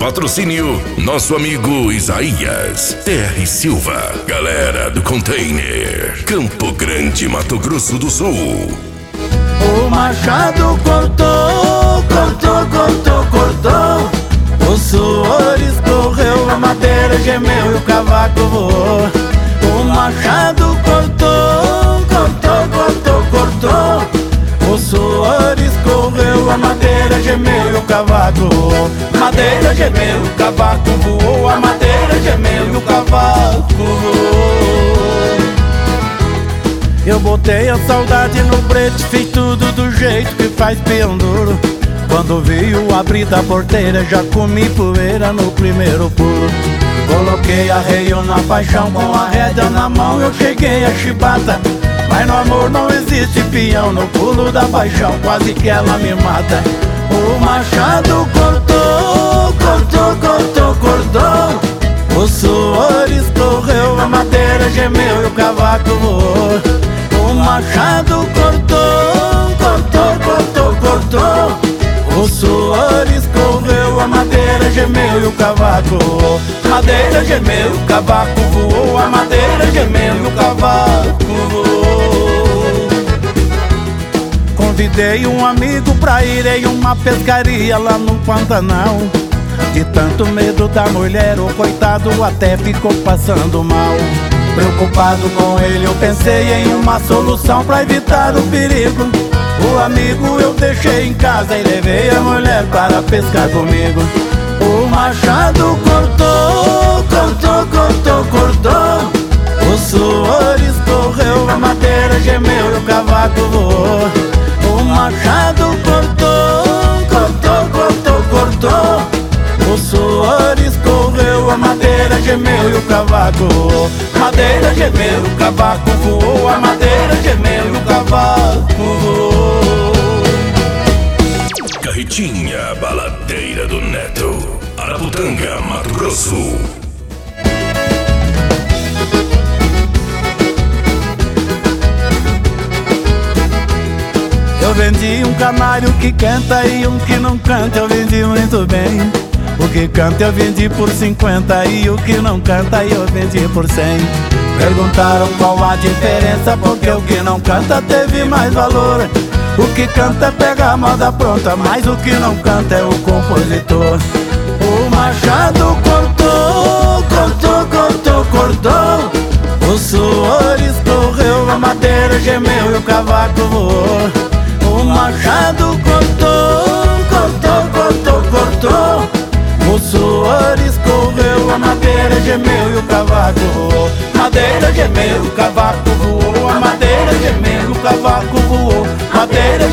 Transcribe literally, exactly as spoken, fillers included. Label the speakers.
Speaker 1: Patrocínio nosso amigo Isaías T R Silva. Galera do Container, Campo Grande, Mato Grosso do Sul.
Speaker 2: O machado cortou, cortou, cortou, cortou. O suor escorreu, a madeira gemeu e o cavaco voou. O machado cortou, cortou, cortou, cortou. O suor escorreu, a madeira gemeu e o cavaco voou. Madeira gemeu, o cavaco voou. A madeira gemeu e o cavaco voou. Eu botei a saudade no brete, fiz tudo do jeito que faz penduro. Quando veio abrir da porteira, já comi poeira no primeiro pulo. Coloquei arreio na paixão, com a rédea na mão eu cheguei a chibata. Mas no amor não existe peão, no pulo da paixão quase que ela me mata. O machado cortou, cortou, cortou, cortou. O suor escorreu, a madeira gemeu e o cavaco voou. O machado cortou, cortou, cortou, cortou. O suor escorreu, a madeira gemeu e o cavaco voou. Madeira gemeu, o cavaco voou. A madeira gemeu e o cavaco voou. Convidei um amigo pra ir em uma pescaria lá no Pantanal. De tanto medo da mulher, o coitado até ficou passando mal. Preocupado com ele, eu pensei em uma solução pra evitar o perigo. O amigo eu deixei em casa e levei a mulher para pescar comigo. O machado cortou, cortou, cortou, cortou. O suor escorreu, a madeira gemeu e o cavaco voou. O machado cortou, cortou, cortou, cortou. O suor escorreu, a madeira gemeu e o cavaco voou. Madeira gemeu, o cavaco voou. A madeira gemeu e o cavaco voou.
Speaker 1: Carretinha Baladeira do Neto, Araputanga, Mato Grosso.
Speaker 2: Eu vendi um canário que canta e um que não canta, eu vendi muito bem. O que canta eu vendi por cinquenta e o que não canta eu vendi por cem. Perguntaram qual a diferença, porque o que não canta teve mais valor. O que canta pega a moda pronta, mas o que não canta é o compositor. O machado cortou, cortou, cortou, cortou. O suor escorreu, a madeira gemeu e o cavaco voou. O machado cortou, cortou, cortou, cortou. O suor escorreu, a madeira gemeu e o cavaco voou. Madeira gemeu, o cavaco voou. A madeira gemeu, o cavaco voou. Madeira